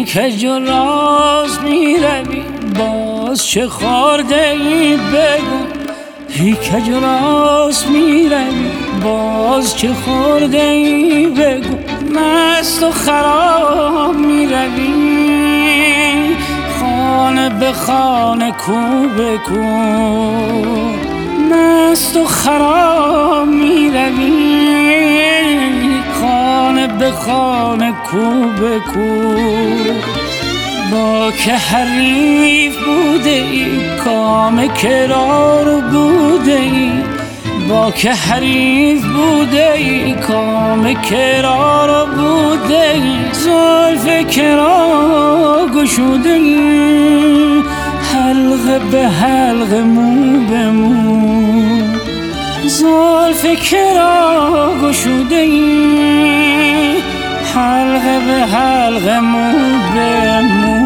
هی کج و راست می روی باز چه خورده ای بگو هی کج و راست می روی باز چه خورده ای بگو مست و خراب می روی خانه به خانه کو به کو مست و خراب می روی خانه به خانه کو به کو با که حریف بوده ای کام کرار بوده ای با که حریف بوده ای کام کرار بوده ای زلف کرا گشوده ای حلقه به حلقه مو به مو زلف کرا گشوده ای حلقه به حلقه مو به مو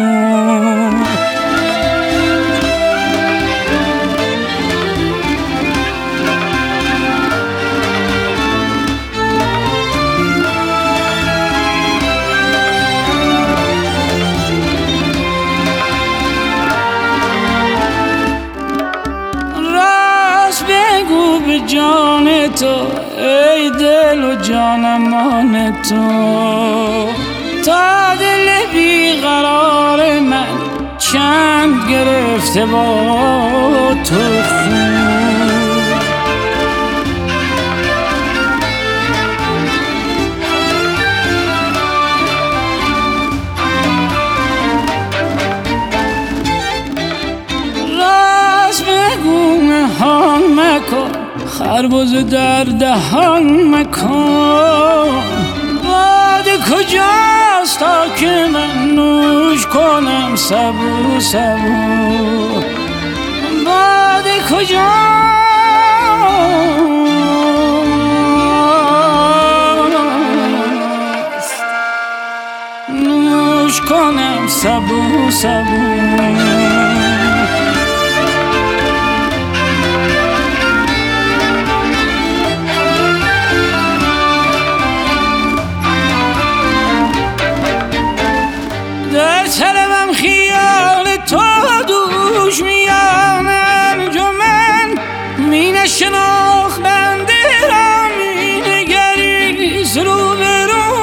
بگو به جان تو ای دل و جانمان تو تا دل بیقرار من چند گرفته با تو خون راست بگو نهان مکن خربزه در دهان مکن باده کجاست تا که من نوش کنم سبو سبو باده کجاست نوش کنم سبو سبو در طلبم خیال تو دوش میان انجمن می نشناخت بنده را می نگریست رو به رو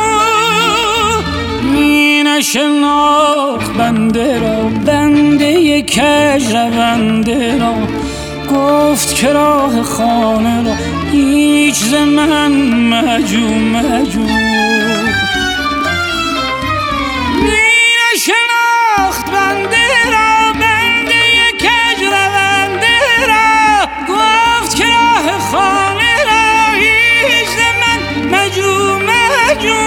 می نشناخت بنده را بنده کج رونده را گفت که راه خانه را هیچ ز من مجو مجو شناخت بنده را بنده کج رونده را گفت که راه خانه را هیچ ز من مجو مجو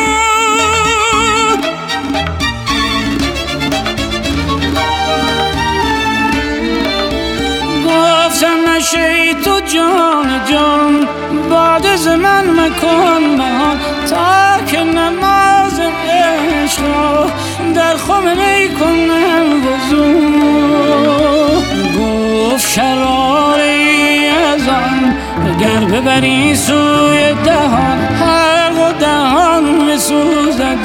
گفتم نشه تو جان جان باد ز من مکن من تا که نماز عشق را در خم می کنم وضو گفت شراری از آن اگر ببری سوی دهان حلق و دهان بسوزدت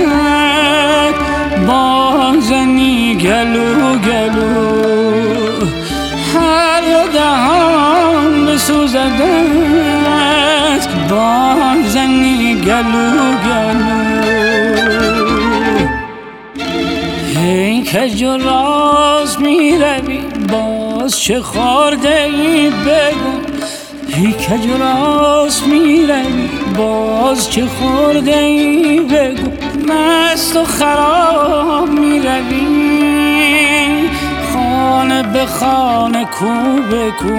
بازنی گلو گلو حلق و دهان بسوزدت بازنی گلو گلو هی کج و راست می روی باز چه خورده ای بگو هی کج و راست می روی باز چه خورده ای بگو مست و خراب می روی خانه به خانه کو به کو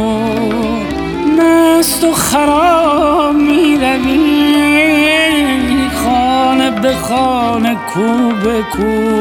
مست و خراب می روی خانه به خانه کو به کو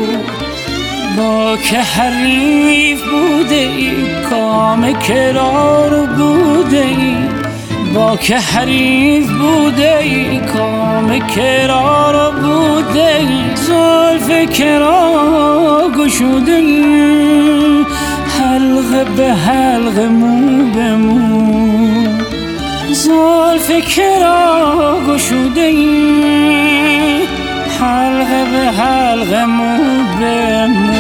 با که حریف بوده ای کام کرار بوده ای با که حریف بوده ای کام کرار بوده ای زلف کرا گشوده ای حلقه به حلقه مو به مو زلف کرا گشوده ای حلقه به حلقه، مو به مو.